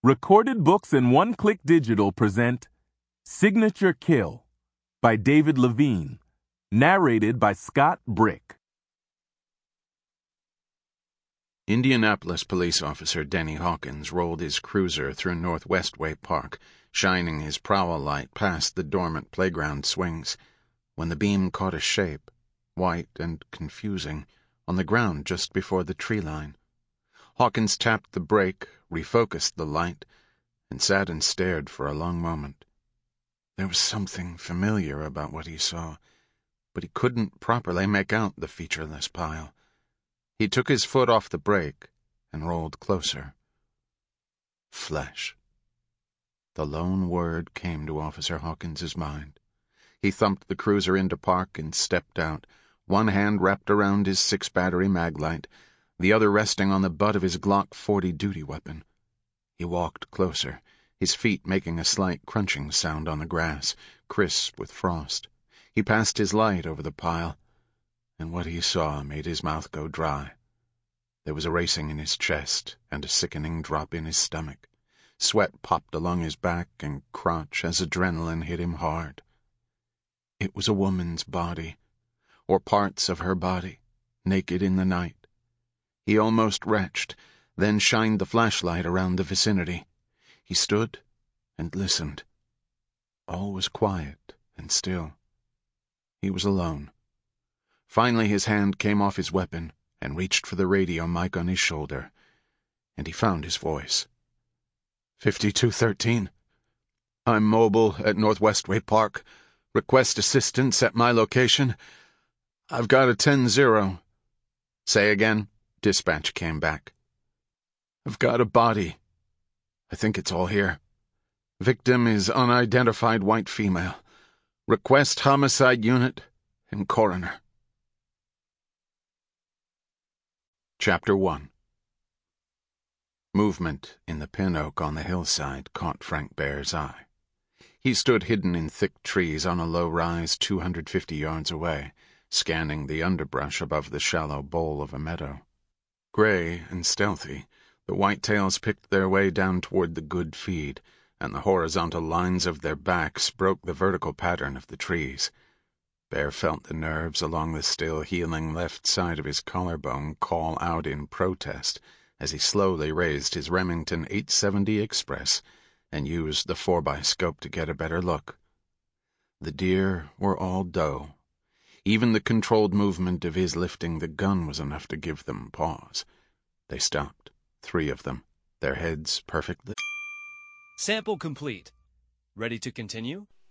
Recorded Books and One Click Digital present Signature Kill by David Levine, narrated by Scott Brick. Indianapolis police officer Denny Hawkins rolled his cruiser through North Westway Park, shining his prowl light past the dormant playground swings, when the beam caught a shape, white and confusing, on the ground just before the tree line. Hawkins tapped the brake, refocused the light, and sat and stared for a long moment. There was something familiar about what he saw, but he couldn't properly make out the featureless pile. He took his foot off the brake and rolled closer. Flesh. The lone word came to Officer Hawkins's mind. He thumped the cruiser into park and stepped out, one hand wrapped around his 6-battery maglite, the other resting on the butt of his Glock 40 duty weapon. He walked closer, his feet making a slight crunching sound on the grass, crisp with frost. He passed his light over the pile, and what he saw made his mouth go dry. There was a racing in his chest and a sickening drop in his stomach. Sweat popped along his back and crotch as adrenaline hit him hard. It was a woman's body, or parts of her body, naked in the night. He almost retched, then shined the flashlight around the vicinity. He stood and listened. All was quiet and still. He was alone. Finally his hand came off his weapon and reached for the radio mic on his shoulder, and he found his voice. 5213. I'm mobile at North Westway Park. Request assistance at my location. I've got a 10-0. Say again. Dispatch came back. I've got a body. I think it's all here. Victim is unidentified white female. Request homicide unit and coroner. Chapter 1. Movement in the pin oak on the hillside caught Frank Bear's eye. He stood hidden in thick trees on a low rise 250 yards away, scanning the underbrush above the shallow bowl of a meadow. Gray and stealthy, the whitetails picked their way down toward the good feed, and the horizontal lines of their backs broke the vertical pattern of the trees. Bear felt the nerves along the still healing left side of his collarbone call out in protest as he slowly raised his Remington 870 Express and used the 4x scope to get a better look. The deer were all doe. Even the controlled movement of his lifting the gun was enough to give them pause. They stopped, 3 of them, their heads perfectly. Sample complete. Ready to continue?